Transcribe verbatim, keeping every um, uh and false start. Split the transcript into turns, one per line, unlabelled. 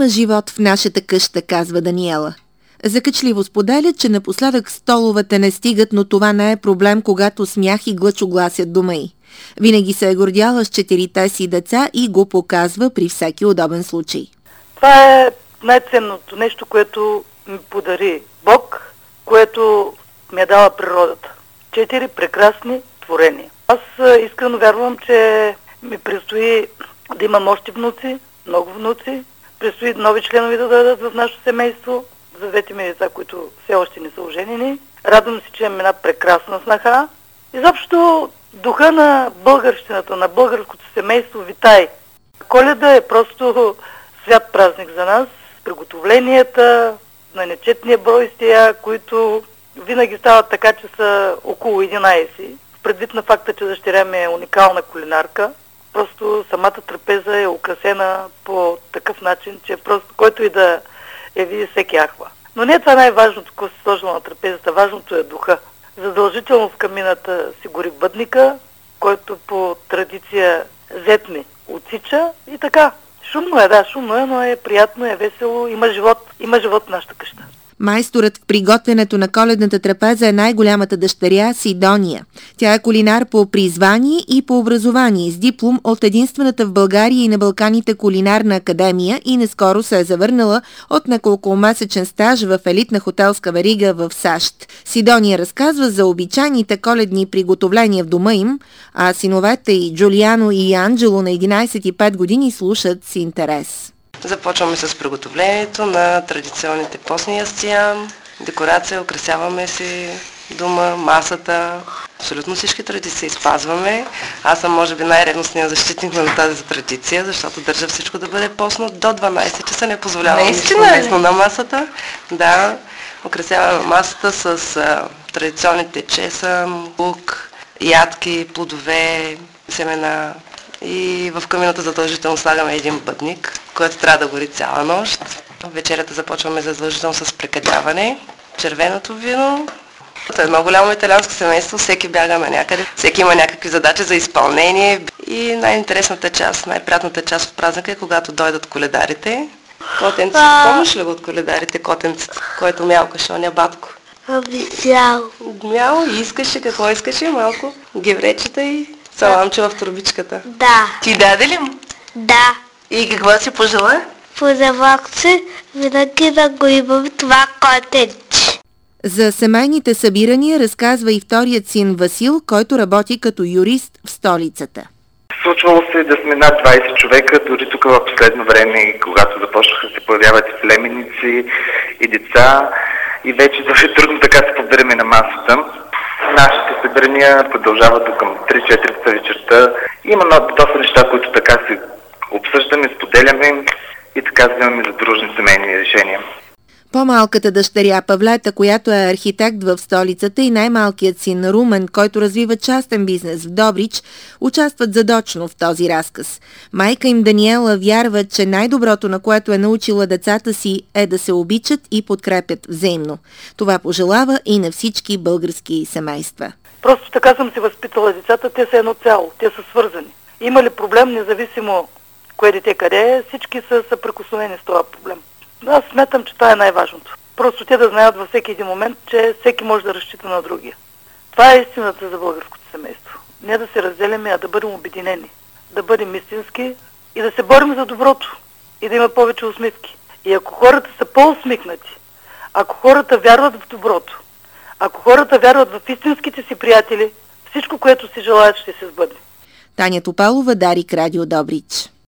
Има живот в нашата къща, казва Даниела. Закачливо споделя, че напоследък столовете не стигат, но това не е проблем, когато смях и глъч огласят дома й. Винаги се е гордяла с четирите си деца и го показва при всеки удобен случай.
Това е най-ценното нещо, което ми подари Бог, което ми е дала природата. Четири прекрасни творения. Аз искрено вярвам, че ми предстои да имам още внуци, много внуци. Предстои нови членове да дойдат в нашето семейство, за двете ми деца, които все още не са оженени. Радвам се, че имам една прекрасна снаха. Изобщо духа на българщината, на българското семейство витай. Коледа е просто свят празник за нас. Приготовленията на нечетния брой с тия, които винаги стават така, че са около единайсет. Предвид на факта, че дъщеря ми е уникална кулинарка, просто самата трапеза е украсена по такъв начин, че просто който и да я види, всеки ахва. Но не е това най-важното, какво се сложила на трапезата. Важното е духа. Задължително в камината си гори бъдника, който по традиция зет ми отсича и така. Шумно е, да, шумно е, но е приятно, е весело, има живот, има живот в нашата къща.
Майсторът в приготвянето на коледната трапеза е най-голямата дъщеря Сидония. Тя е кулинар по призвание и по образование, с диплом от единствената в България и на Балканите кулинарна академия и наскоро се е завърнала от неколкомесечен стаж в елитна хотелска верига в САЩ. Сидония разказва за обичайните коледни приготовления в дома им, а синовете й Джулиано и Анджело на единайсет и пет години слушат с интерес.
Започваме с приготовлението на традиционните постни ястия, декорация, украсяваме си дома, масата. Абсолютно всички традиции спазваме. Аз съм може би най-ревностният защитник на тази традиция, защото държа всичко да бъде постно. До дванайсет часа не позволявам нищо местно на масата. Да, украсяваме масата с а, традиционните чесън, лук, ядки, плодове, семена. И в камината задължително слагаме един бъдник, който трябва да гори цяла нощ. Вечерята започваме задължително с прекадяване, червеното вино. Това е едно голямо италианско семейство, всеки бяга на някъде, всеки има някакви задачи за изпълнение. И най-интересната част, най-приятната част от празника е когато дойдат коледарите. Котенцето, помниш ли го от коледарите, котенцето, който мялкаше, оня батко?
Мяу.
Мяу, и искаше, какво искаше, малко гевречета и саламче в турбичката.
Да.
Ти даде ли му?
Да.
И какво си пожела?
Пожелах се винаги да го имам това котенче.
За семейните събирания разказва и вторият син Васил, който работи като юрист в столицата.
Случвало се да сме над двайсет човека, дори тук в последно време, когато започнаха да се появяват и племеници, и деца, и вече дори трудно така се побираме на масата. Нашите събирания продължават до към три-четири вечерта. Има доста неща, които така се обсъждаме, споделяме и така вземаме за дружни семейни решения.
По-малката дъщеря Павлета, която е архитект в столицата, и най-малкият син Румен, който развива частен бизнес в Добрич, участват задочно в този разказ. Майка им Даниела вярва, че най-доброто, на което е научила децата си, е да се обичат и подкрепят взаимно. Това пожелава и на всички български семейства.
Просто така съм си възпитала децата, те са едно цяло, те са свързани. Има ли проблем, независимо кое дете къде е, всички са съприкосновени с това проблем. Аз смятам, че това е най-важното. Просто те да знаят във всеки един момент, че всеки може да разчита на другия. Това е истината за българското семейство. Не да се разделяме, а да бъдем обединени. Да бъдем истински и да се борим за доброто. И да има повече усмивки. И ако хората са по-усмихнати, ако хората вярват в доброто, ако хората вярват в истинските си приятели, всичко, което си желаят, ще се сбъдне.
Таня Топалова, Дарик, Радио Добрич.